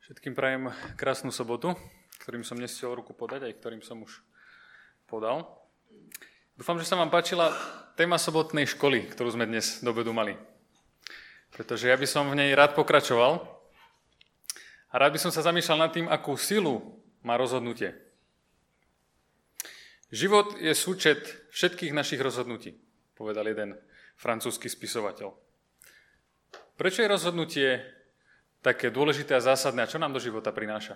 Všetkým prajem krásnu sobotu, ktorým som nestiel ruku podať, aj ktorým som už podal. Dúfam, že sa vám páčila téma sobotnej školy, ktorú sme dnes do obedu mali. Pretože ja by som v nej rád pokračoval a rád by som sa zamýšľal nad tým, akú silu má rozhodnutie. Život je súčet všetkých našich rozhodnutí, povedal jeden francúzsky spisovateľ. Prečo je rozhodnutie také dôležité a zásadné a čo nám do života prináša?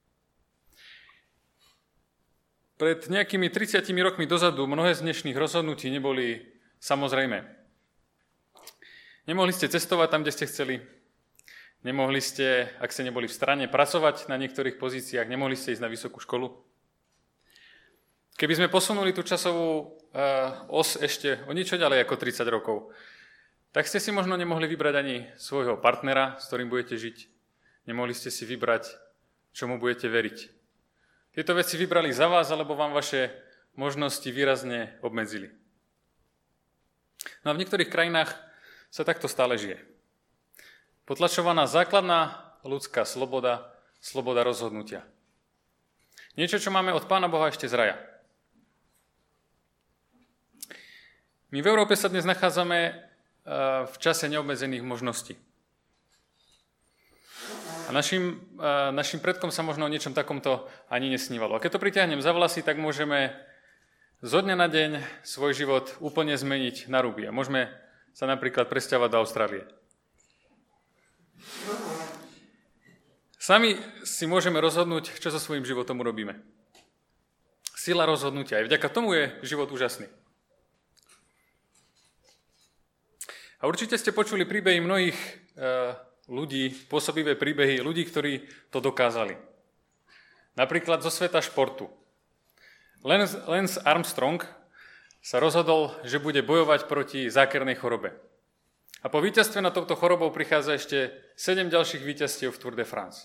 Pred nejakými 30 rokmi dozadu mnohé z dnešných rozhodnutí neboli samozrejmé. Nemohli ste cestovať tam, kde ste chceli. Nemohli ste, ak ste neboli v strane, pracovať na niektorých pozíciách. Nemohli ste ísť na vysokú školu. Keby sme posunuli tú časovú os ešte o niečo ďalej ako 30 rokov, tak ste si možno nemohli vybrať ani svojho partnera, s ktorým budete žiť. Nemohli ste si vybrať, čomu budete veriť. Tieto veci vybrali za vás, alebo vám vaše možnosti výrazne obmedzili. No a v niektorých krajinách sa takto stále žije. Potlačovaná základná ľudská sloboda, sloboda rozhodnutia. Niečo, čo máme od Pána Boha ešte z raja. My v Európe sa dnes nachádzame v čase neobmedzených možností. A našim predkom sa možno o niečom takomto ani nesnívalo. A keď to pritiahnem za vlasy, tak môžeme zo dňa na deň svoj život úplne zmeniť na ruby. A môžeme sa napríklad presťahovať do Austrálie. Sami si môžeme rozhodnúť, čo so svojím životom urobíme. Sila rozhodnutia. Aj vďaka tomu je život úžasný. A určite ste počuli príbehy mnohých ľudí, pôsobivé príbehy ľudí, ktorí to dokázali. Napríklad zo sveta športu. Lance Armstrong sa rozhodol, že bude bojovať proti zákernej chorobe. A po víťazstve nad touto chorobou prichádza ešte 7 ďalších víťazstiev v Tour de France.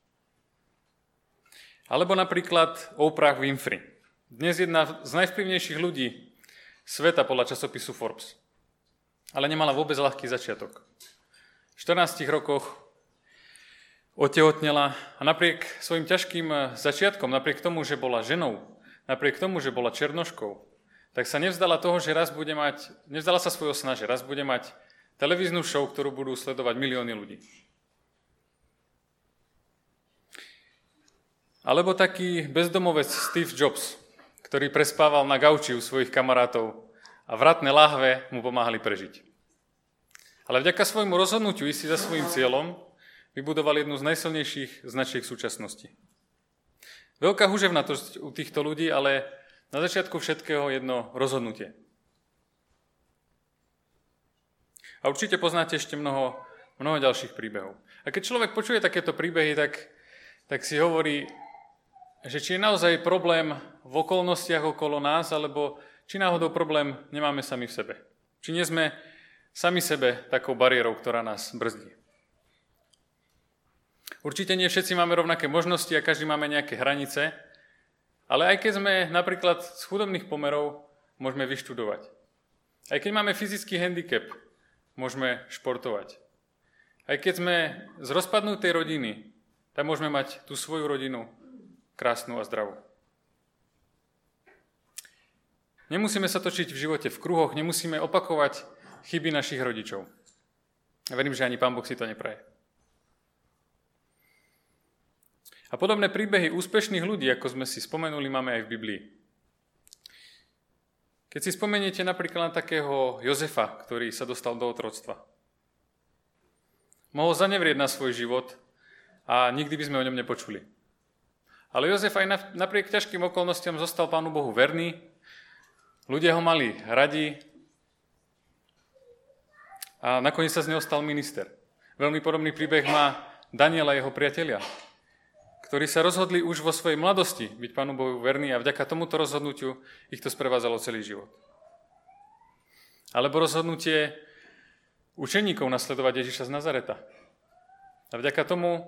Alebo napríklad Oprah Winfrey. Dnes jedna z najvplyvnejších ľudí sveta podľa časopisu Forbes. Ale nemala vôbec ľahký začiatok. V 14 rokoch otehotnela a napriek svojim ťažkým začiatkom, napriek tomu, že bola ženou, napriek tomu, že bola černoškou, tak sa nevzdala toho, že nevzdala sa svojho sna, že raz bude mať televíznu show, ktorú budú sledovať milióny ľudí. Alebo taký bezdomovec Steve Jobs, ktorý prespával na gauči u svojich kamarátov a vratné láhve mu pomáhali prežiť. Ale vďaka svojmu rozhodnutiu ísť za svojím cieľom vybudoval jednu z najsilnejších značiek súčasnosti. Veľká húževnatosť u týchto ľudí, ale na začiatku všetkého jedno rozhodnutie. A určite poznáte ešte mnoho ďalších príbehov. A keď človek počuje takéto príbehy, tak si hovorí, že či je naozaj problém v okolnostiach okolo nás, alebo či náhodou problém nemáme sami v sebe. Či nie sme sami sebe takou bariérou, ktorá nás brzdí. Určite nie všetci máme rovnaké možnosti a každý máme nejaké hranice, ale aj keď sme napríklad z chudobných pomerov, môžeme vyštudovať. Aj keď máme fyzický handicap, môžeme športovať. Aj keď sme z rozpadnutej rodiny, tak môžeme mať tú svoju rodinu krásnu a zdravú. Nemusíme sa točiť v živote v kruhoch, nemusíme opakovať chyby našich rodičov. Ja verím, že ani Pán Boh si to nepraje. A podobné príbehy úspešných ľudí, ako sme si spomenuli, máme aj v Biblii. Keď si spomeniete napríklad na takého Jozefa, ktorý sa dostal do otroctva. Mohol zanevrieť na svoj život a nikdy by sme o ňom nepočuli. Ale Jozef aj napriek ťažkým okolnostiam zostal Pánu Bohu verný. Ľudia ho mali radi a nakoniec sa z neho stal minister. Veľmi podobný príbeh má Daniel a jeho priatelia, ktorí sa rozhodli už vo svojej mladosti byť Pánu Bohu verní a vďaka tomuto rozhodnutiu ich to sprevádzalo celý život. Alebo rozhodnutie učeníkov nasledovať Ježiša z Nazareta. A vďaka tomu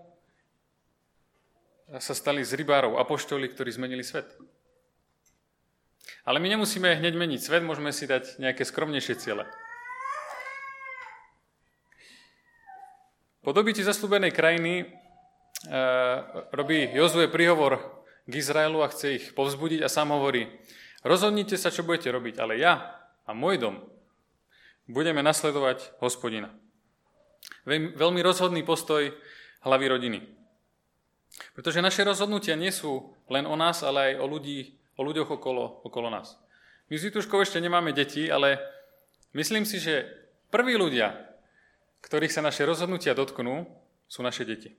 sa stali z rybárov apoštoli, ktorí zmenili svet. Ale my nemusíme hneď meniť svet, môžeme si dať nejaké skromnejšie ciele. Po dobytí zasľúbenej krajiny robí Jozue príhovor k Izraelu a chce ich povzbudiť a sám hovorí: rozhodnite sa, čo budete robiť, ale ja a môj dom budeme nasledovať Hospodina. Veľmi rozhodný postoj hlavy rodiny. Pretože naše rozhodnutia nie sú len o nás, ale aj o ľuďoch okolo nás. My s Vituškou ešte nemáme deti, ale myslím si, že prví ľudia, ktorých sa naše rozhodnutia dotknú, sú naše deti.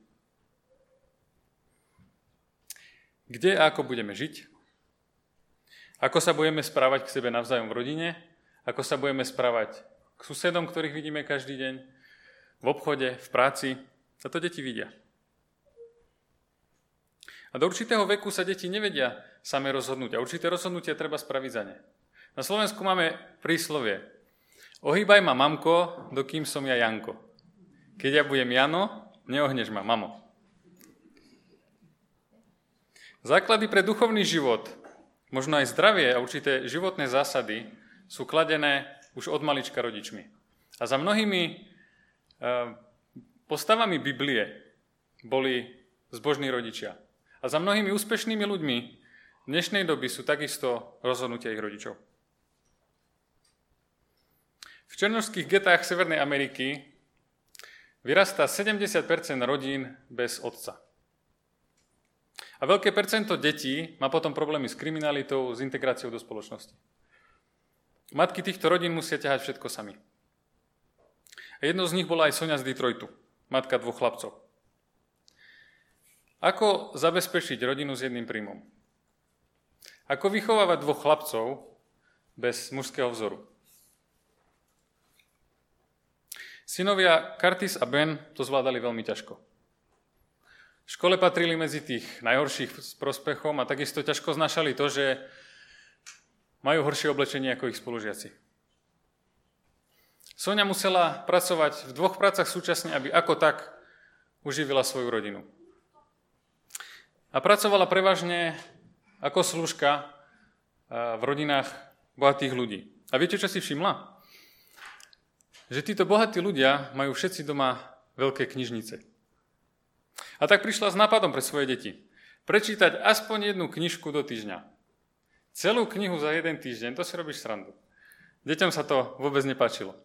Kde a ako budeme žiť? Ako sa budeme správať k sebe navzájom v rodine? Ako sa budeme správať k susedom, ktorých vidíme každý deň? V obchode, v práci? A to deti vidia. A do určitého veku sa deti nevedia same rozhodnúť. A určité rozhodnutia treba spraviť za ne. Na Slovensku máme príslovie: ohýbaj ma, mamko, dokým som ja Janko. Keď ja budem Jano, neohneš ma, mamo. Základy pre duchovný život, možno aj zdravie a určité životné zásady sú kladené už od malička rodičmi. A za mnohými postavami Biblie boli zbožní rodičia. A za mnohými úspešnými ľuďmi v dnešnej doby sú takisto rozhodnutia ich rodičov. V černošských getách Severnej Ameriky vyrastá 70% rodín bez otca. A veľké percento detí má potom problémy s kriminalitou, s integráciou do spoločnosti. Matky týchto rodín musia ťahať všetko sami. A jednou z nich bola aj Soňa z Detroitu, matka 2 chlapcov. Ako zabezpečiť rodinu s jedným príjmom? Ako vychovávať 2 chlapcov bez mužského vzoru? Synovia Curtis a Ben to zvládali veľmi ťažko. V škole patrili medzi tých najhorších s prospechom a takisto ťažko znášali to, že majú horšie oblečenie ako ich spolužiaci. Soňa musela pracovať v 2 prácach súčasne, aby ako tak uživila svoju rodinu. A pracovala prevažne ako slúžka v rodinách bohatých ľudí. A viete, čo si všimla? Že títo bohatí ľudia majú všetci doma veľké knižnice. A tak prišla s nápadom pre svoje deti. Prečítať aspoň jednu knižku do týždňa. Celú knihu za 1 týždeň, to si robíš srandu. Deťom sa to vôbec nepáčilo.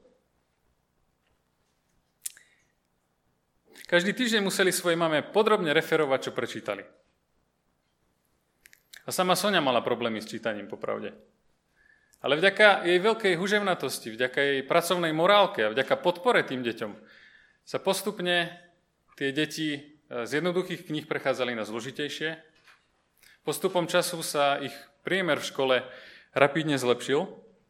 Každý týždeň museli svojej mame podrobne referovať, čo prečítali. A sama Soňa mala problémy s čítaním, popravde. Ale vďaka jej veľkej huževnatosti, vďaka jej pracovnej morálke a vďaka podpore tým deťom sa postupne tie deti z jednoduchých kníh prechádzali na zložitejšie. Postupom času sa ich priemer v škole rapidne zlepšil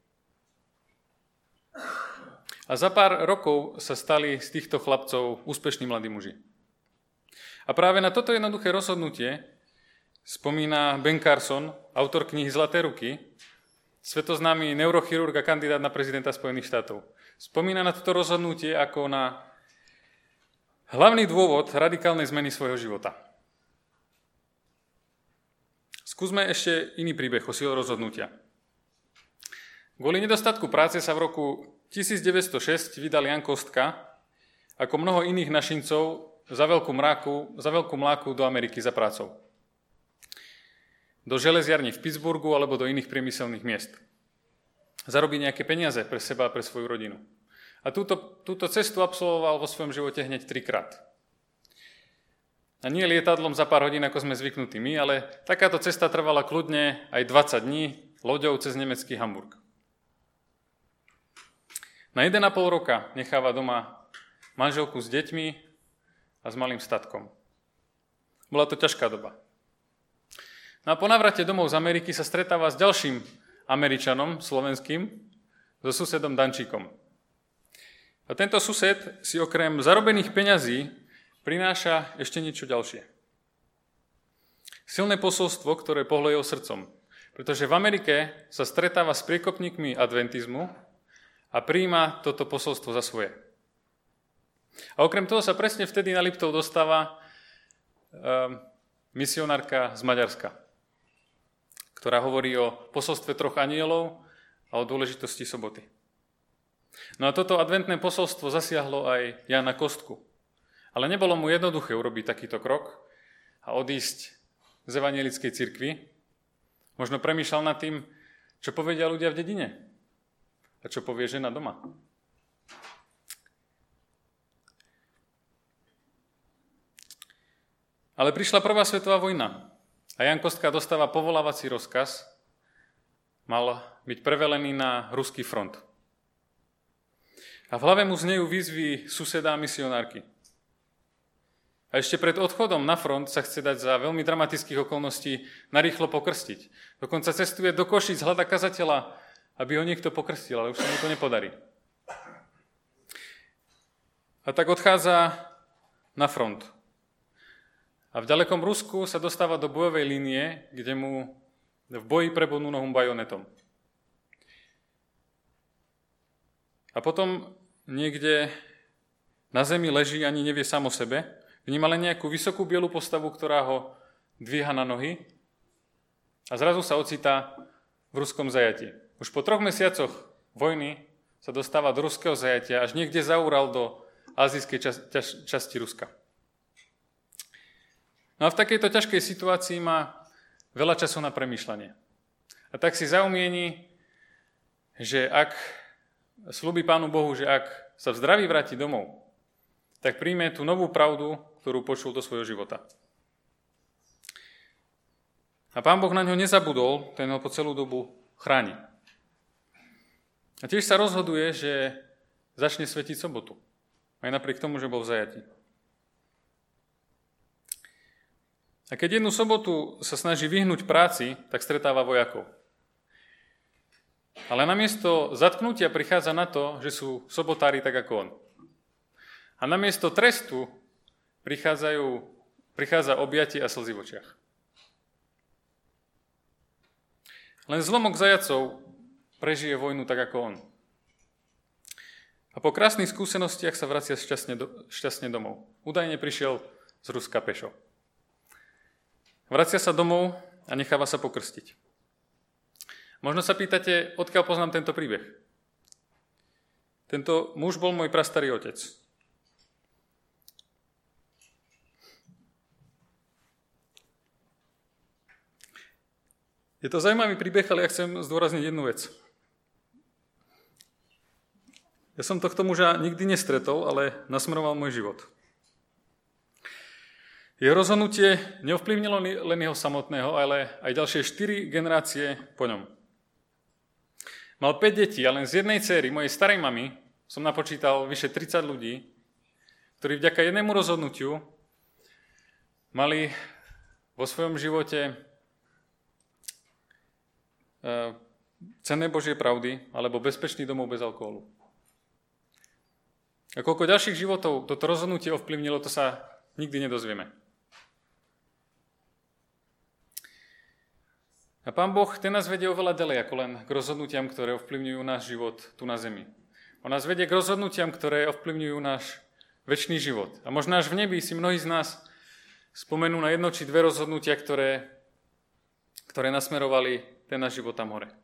a za pár rokov sa stali z týchto chlapcov úspešní mladí muži. A práve na toto jednoduché rozhodnutie spomína Ben Carson, autor knihy Zlaté ruky, svetoznámy neurochirurg a kandidát na prezidenta Spojených štátov. Spomína na toto rozhodnutie ako na hlavný dôvod radikálnej zmeny svojho života. Skúsme ešte iný príbeh o sile rozhodnutia. Kvôli nedostatku práce sa v roku 1906 vydal Jan Kostka ako mnoho iných našincov za veľkú mláku do Ameriky za prácou. Do železiarní v Pittsburghu alebo do iných priemyselných miest. Zarobí nejaké peniaze pre seba a pre svoju rodinu. A túto cestu absolvoval vo svojom živote hneď 3-krát. A nie lietadlom za pár hodín, ako sme zvyknutí my, ale takáto cesta trvala kľudne aj 20 dní loďou cez nemecký Hamburg. Na 1,5 roka necháva doma manželku s deťmi a s malým statkom. Bola to ťažká doba. No a po návrate domov z Ameriky sa stretáva s ďalším Američanom, slovenským, so susedom Dančíkom. A tento sused si okrem zarobených peňazí prináša ešte niečo ďalšie. Silné posolstvo, ktoré pohlo jeho srdcom. Pretože v Amerike sa stretáva s priekopníkmi adventizmu a prijíma toto posolstvo za svoje. A okrem toho sa presne vtedy na Liptov dostáva misionárka z Maďarska, ktorá hovorí o posolstve 3 anjelov a o dôležitosti soboty. No a toto adventné posolstvo zasiahlo aj Jana Kostku. Ale nebolo mu jednoduché urobiť takýto krok a odísť z evanjelickej cirkvi. Možno premýšľal nad tým, čo povedia ľudia v dedine a čo povie žena doma. Ale prišla prvá svetová vojna a Ján Kostka dostáva povolávací rozkaz, mal byť prevelený na ruský front. A v hlave mu znejú výzvy suseda a misionárky. A ešte pred odchodom na front sa chce dať za veľmi dramatických okolností narýchlo pokrstiť. Dokonca cestuje do Košíc, hľada kazateľa, aby ho niekto pokrstil, ale už sa mu to nepodarí. A tak odchádza na front. A v ďalekom Rusku sa dostáva do bojovej línie, kde mu v boji prebodnú nohu bajonetom. A potom niekde na zemi leží, ani nevie sám o sebe, vníma len nejakú vysokú bielu postavu, ktorá ho dvíha na nohy a zrazu sa ocitá v ruskom zajatí. Už po 3 mesiacoch vojny sa dostáva do ruského zajatia, až niekde za Ural do azijskej časti Ruska. No a v takejto ťažkej situácii má veľa času na premýšľanie. A tak si zaumieni, že ak sľubí Pánu Bohu, že ak sa v zdraví vráti domov, tak príjme tú novú pravdu, ktorú počul do svojho života. A Pán Boh na ňo nezabudol, ten ho po celú dobu chráni. A tiež sa rozhoduje, že začne svetiť sobotu. Aj napriek tomu, že bol v zajatí. A keď jednu sobotu sa snaží vyhnúť práci, tak stretáva vojakov. Ale namiesto zatknutia prichádza na to, že sú sobotári tak ako on. A namiesto trestu prichádza objatie a slzy v očiach. Len zlomok zajacov prežije vojnu tak ako on. A po krásnych skúsenostiach sa vracia šťastne domov. Údajne prišiel z Ruska pešo. Vracia sa domov a necháva sa pokrstiť. Možno sa pýtate, odkiaľ poznám tento príbeh. Tento muž bol môj prastarý otec. Je to zaujímavý príbeh, ale ja chcem zdôrazniť jednu vec. Ja som tohto muža nikdy nestretol, ale nasmeroval môj život. Jeho rozhodnutie neovplyvnilo len jeho samotného, ale aj ďalšie 4 generácie po ňom. Mal 5 detí a len z jednej céry, mojej starej mamy, som napočítal vyše 30 ľudí, ktorí vďaka jednému rozhodnutiu mali vo svojom živote cenné Božie pravdy alebo bezpečný domov bez alkoholu. A koľko ďalších životov toto rozhodnutie ovplyvnilo, to sa nikdy nedozvieme. A Pán Boh, ten nás vedie oveľa ďalej ako len k rozhodnutiam, ktoré ovplyvňujú náš život tu na zemi. On nás vedie k rozhodnutiam, ktoré ovplyvňujú náš večný život. A možno až v nebi si mnohí z nás spomenú na 1 či 2 rozhodnutia, ktoré nasmerovali ten náš život tam hore.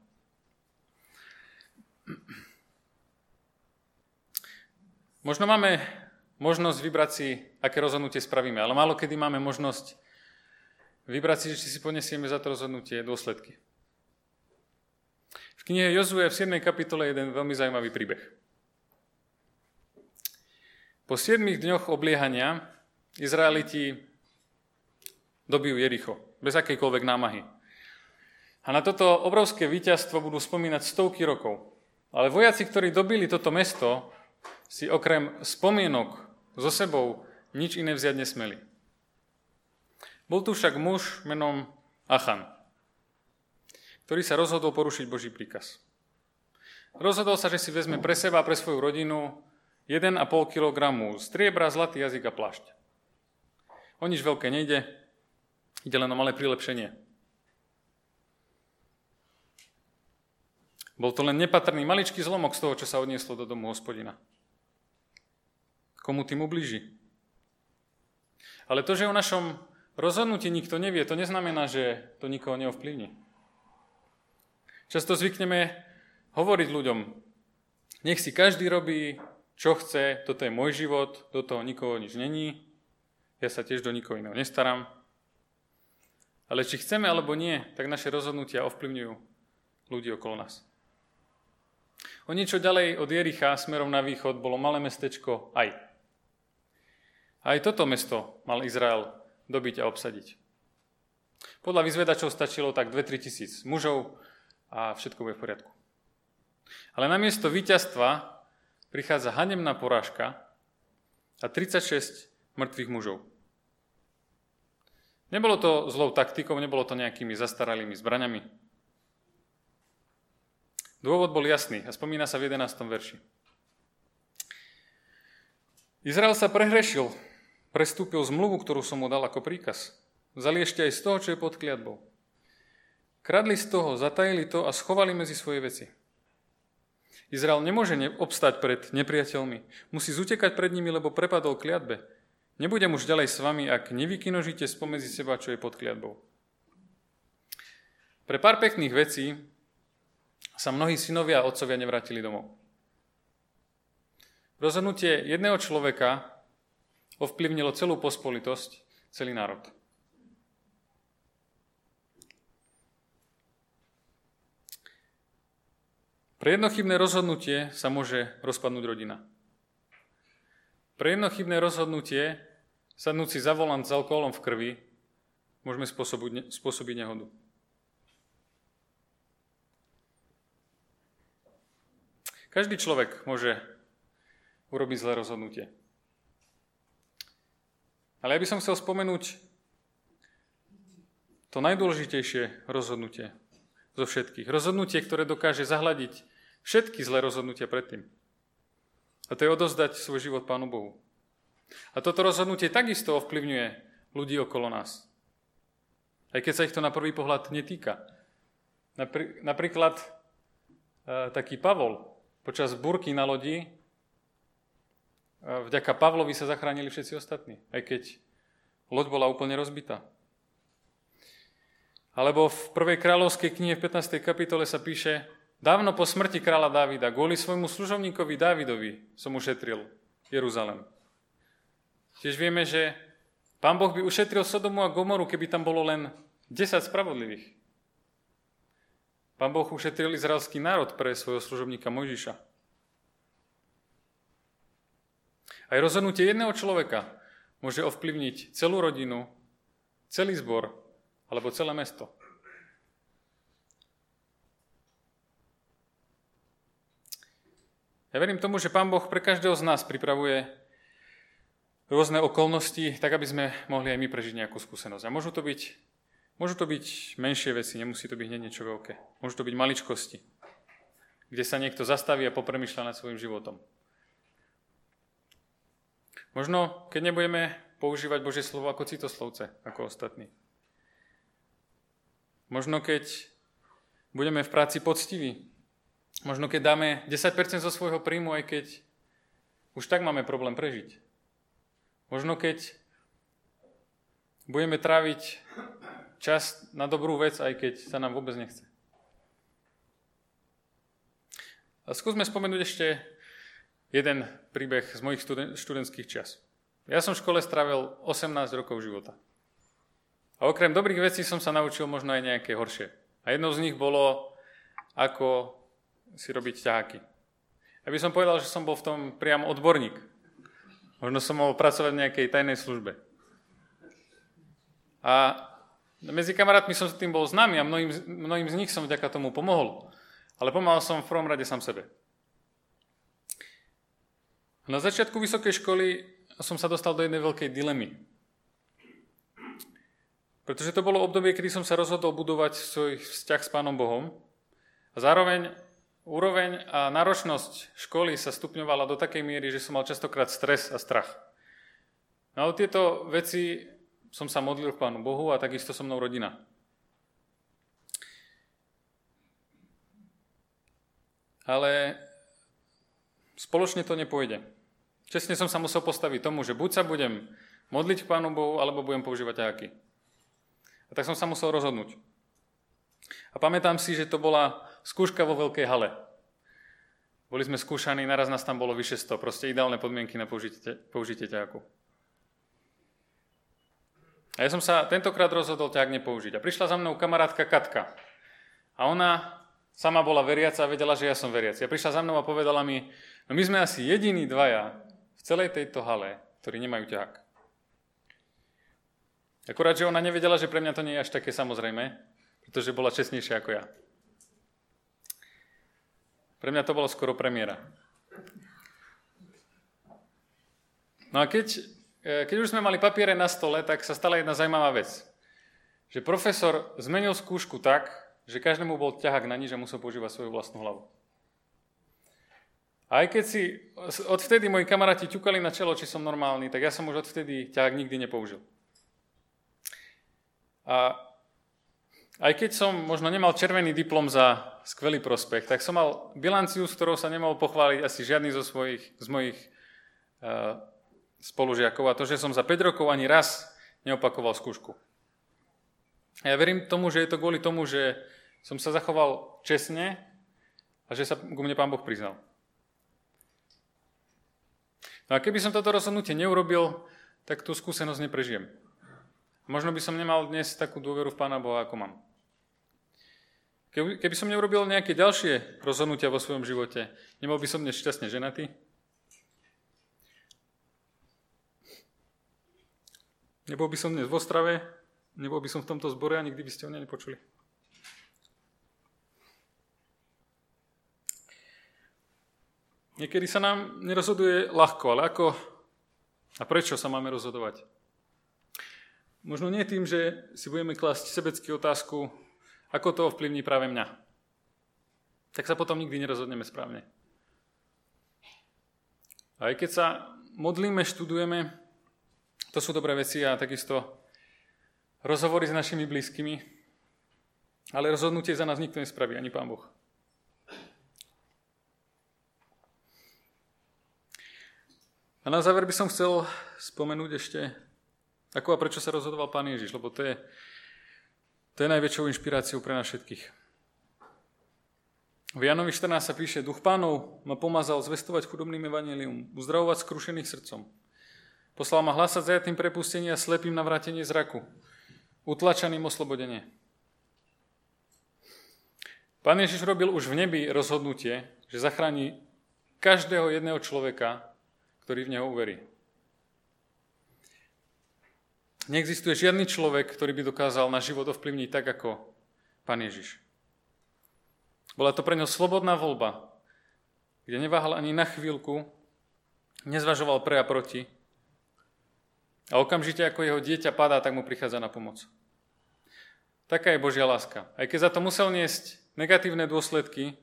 Možno máme možnosť vybrať si, aké rozhodnutie spravíme, ale málo kedy máme možnosť vybrať si, či si ponesieme za to rozhodnutie dôsledky. V knihe Jozue v 7. kapitole je jeden veľmi zaujímavý príbeh. Po 7 dňoch obliehania Izraeliti dobijú Jericho, bez akejkoľvek námahy. A na toto obrovské víťazstvo budú spomínať stovky rokov. Ale vojaci, ktorí dobili toto mesto, si okrem spomienok so sebou nič iné vziať nesmeli. Bol tu však muž menom Achan, ktorý sa rozhodol porušiť Boží príkaz. Rozhodol sa, že si vezme pre seba a pre svoju rodinu 1,5 kg striebra, zlatý jazyk a plášť. O nič veľké nejde, ide len o malé prilepšenie. Bol to len nepatrný maličký zlomok z toho, čo sa odnieslo do domu Hospodina. Komu tým ublíži? Ale to, že o našom rozhodnutí nikto nevie, to neznamená, že to nikoho neovplyvní. Často zvykneme hovoriť ľuďom, nech si každý robí, čo chce, toto je môj život, do toho nikoho nič není, ja sa tiež do nikoho iného nestaram. Ale či chceme alebo nie, tak naše rozhodnutia ovplyvňujú ľudí okolo nás. O niečo ďalej od Jericha smerom na východ bolo malé mestečko Aj. Aj toto mesto mal Izrael dobiť a obsadiť. Podľa vyzvedačov stačilo tak 2-3 tisíc mužov a všetko bude v poriadku. Ale namiesto víťazstva prichádza hanebná porážka a 36 mŕtvych mužov. Nebolo to zlou taktikou, nebolo to nejakými zastaralými zbraňami. Dôvod bol jasný a spomína sa v 11. verši. Izrael sa prehrešil, prestúpil zmluvu, ktorú som mu dal ako príkaz. Vzali ešte aj z toho, čo je pod kliatbou. Kradli z toho, zatajili to a schovali medzi svoje veci. Izrael nemôže obstať pred nepriateľmi. Musí zutekať pred nimi, lebo prepadol kliatbe. Nebudem už ďalej s vami, ak nevykinožíte spomedzi seba, čo je pod kliatbou. Pre pár pekných vecí sa mnohí synovia a otcovia nevrátili domov. Rozhodnutie jedného človeka ovplyvnilo celú pospolitosť, celý národ. Pre jedno chybné rozhodnutie sa môže rozpadnúť rodina. Pre jedno chybné rozhodnutie sadnúť si za volant s alkoholom v krvi môžeme spôsobiť nehodu. Každý človek môže urobiť zlé rozhodnutie. Ale ja by som chcel spomenúť to najdôležitejšie rozhodnutie zo všetkých. Rozhodnutie, ktoré dokáže zahľadiť všetky zlé rozhodnutia predtým. A to je odovzdať svoj život Pánu Bohu. A toto rozhodnutie takisto ovplyvňuje ľudí okolo nás. Aj keď sa ich to na prvý pohľad netýka. Napríklad taký Pavol počas búrky na lodi, vďaka Pavlovi sa zachránili všetci ostatní, aj keď loď bola úplne rozbitá. Alebo v 1. kráľovskej knihe v 15. kapitole sa píše: dávno po smrti kráľa Dávida, kvôli svojmu služovníkovi Dávidovi som ušetril Jeruzalem. Tiež vieme, že Pán Boh by ušetril Sodomu a Gomoru, keby tam bolo len 10 spravodlivých. Pán Boh ušetril izraelský národ pre svojho služobníka Mojžiša. Aj rozhodnutie jedného človeka môže ovplyvniť celú rodinu, celý zbor alebo celé mesto. Ja verím tomu, že Pán Boh pre každého z nás pripravuje rôzne okolnosti, tak aby sme mohli aj my prežiť nejakú skúsenosť. A môžu to byť menšie veci, nemusí to byť hneď niečo veľké. Môžu to byť maličkosti, kde sa niekto zastaví a popremýšľa nad svojím životom. Možno, keď nebudeme používať Božie slovo ako citoslovce, ako ostatní. Možno, keď budeme v práci poctiví. Možno, keď dáme 10% zo svojho príjmu, aj keď už tak máme problém prežiť. Možno, keď budeme tráviť čas na dobrú vec, aj keď sa nám vôbec nechce. A skúsme spomenúť ešte jeden príbeh z mojich študentských čias. Ja som v škole strávil 18 rokov života. A okrem dobrých vecí som sa naučil možno aj nejaké horšie. A jednou z nich bolo, ako si robiť ťaháky. Ja by som povedal, že som bol v tom priam odborník. Možno som mohol pracovať v nejakej tajnej službe. A medzi kamarátmi som s tým bol známy a mnohým z nich som vďaka tomu pomohol. Ale pomáhal som v prvom rade sám sebe. Na začiatku vysokej školy som sa dostal do jednej veľkej dilemy. Pretože to bolo obdobie, kedy som sa rozhodol budovať svoj vzťah s Pánom Bohom a zároveň úroveň a náročnosť školy sa stupňovala do takej miery, že som mal častokrát stres a strach. No o tieto veci som sa modlil k Pánu Bohu a takisto so mnou rodina. Ale spoločne to nepôjde. Čestne som sa musel postaviť tomu, že buď sa budem modliť k Pánu Bohu, alebo budem používať ťaháky. A tak som sa musel rozhodnúť. A pamätám si, že to bola skúška vo veľkej hale. Boli sme skúšaní, naraz nás tam bolo vyše 100. Proste ideálne podmienky na použitie ťahaku. A ja som sa tentokrát rozhodol ťahák nepoužiť. A prišla za mnou kamarátka Katka. A ona sama bola veriaca a vedela, že ja som veriaci. A prišla za mnou a povedala mi, no my sme asi jediní dvaja v celej tejto hale, ktorí nemajú ťahák. Akurát, že ona nevedela, že pre mňa to nie je až také samozrejme, pretože bola čestnejšia ako ja. Pre mňa to bolo skoro premiéra. No a keď už sme mali papiere na stole, tak sa stala jedna zaujímavá vec. Že profesor zmenil skúšku tak, že každému bol ťahák na nič a musel používať svoju vlastnú hlavu. A aj keď si odvtedy moji kamaráti ťukali na čelo, či som normálny, tak ja som už odvtedy ťahák nikdy nepoužil. A aj keď som možno nemal červený diplom za skvelý prospech, tak som mal bilanciu, s ktorou sa nemohol pochváliť asi žiadny z mojich spolužiakov. A to, že som za 5 rokov ani raz neopakoval skúšku. A ja verím tomu, že je to kvôli tomu, že som sa zachoval čestne a že sa ku mne Pán Boh priznal. No a keby som toto rozhodnutie neurobil, tak tú skúsenosť neprežijem. Možno by som nemal dnes takú dôveru v Pána Boha, ako mám. Keby som neurobil nejaké ďalšie rozhodnutia vo svojom živote, nebol by som dnes šťastne ženatý? Nebol by som dnes v Ostrave? Nebol by som v tomto zbore a nikdy by ste o nej nepočuli? Niekedy sa nám nerozhoduje ľahko, ale ako a prečo sa máme rozhodovať? Možno nie tým, že si budeme klásť sebecky otázku, ako to ovplyvní práve mňa. Tak sa potom nikdy nerozhodneme správne. A aj keď sa modlíme, študujeme, to sú dobré veci a takisto rozhovory s našimi blízkymi, ale rozhodnutie za nás nikto nespraví, ani Pán Boh. A na záver by som chcel spomenúť ešte, ako a prečo sa rozhodoval Pán Ježiš, lebo to je najväčšou inšpiráciou pre nás všetkých. V Jánovi 14 sa píše, Duch Pánov ma pomazal zvestovať chudobným evanjelium, uzdravovať skrušených srdcom. Poslal ma hlasať zajatým prepustenie a slepým navrátenie zraku, utlačaným oslobodenie. Pán Ježiš robil už v nebi rozhodnutie, že zachráni každého jedného človeka, ktorý v neho uverí. Neexistuje žiadny človek, ktorý by dokázal náš život ovplyvniť tak, ako Pán Ježiš. Bola to pre ňo slobodná voľba, kde neváhal ani na chvíľku, nezvažoval pre a proti a okamžite, ako jeho dieťa padá, tak mu prichádza na pomoc. Taká je Božia láska. Aj keď za to musel niesť negatívne dôsledky,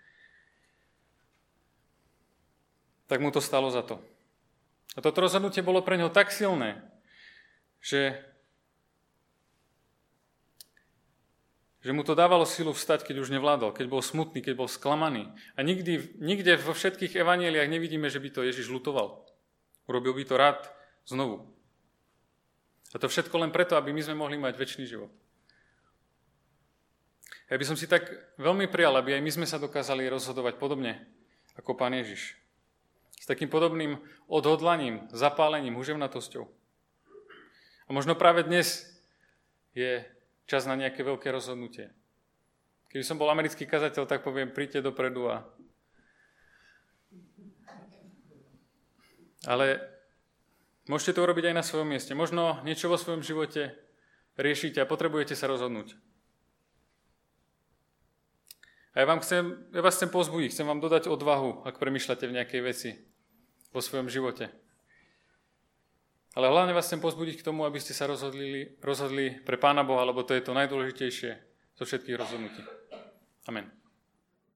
tak mu to stalo za to. A toto rozhodnutie bolo pre ňo tak silné, že mu to dávalo silu vstať, keď už nevládal, keď bol smutný, keď bol sklamaný. A nikde vo všetkých evanjeliách nevidíme, že by to Ježiš ľutoval. Urobil by to rád znovu. A to všetko len preto, aby my sme mohli mať večný život. Ja by som si tak veľmi prijal, aby aj my sme sa dokázali rozhodovať podobne ako Pán Ježiš. S takým podobným odhodlaním, zapálením, húževnatosťou. A možno práve dnes je čas na nejaké veľké rozhodnutie. Keby som bol americký kazateľ, tak poviem, príďte dopredu Ale môžete to urobiť aj na svojom mieste. Možno niečo vo svojom živote riešite a potrebujete sa rozhodnúť. A ja vás chcem povzbudiť, chcem vám dodať odvahu, ak premýšľate v nejakej veci vo svojom živote. Ale hlavne vás chcem povzbudiť k tomu, aby ste sa rozhodli pre Pána Boha, lebo to je to najdôležitejšie zo všetkých rozhodnutí. Amen.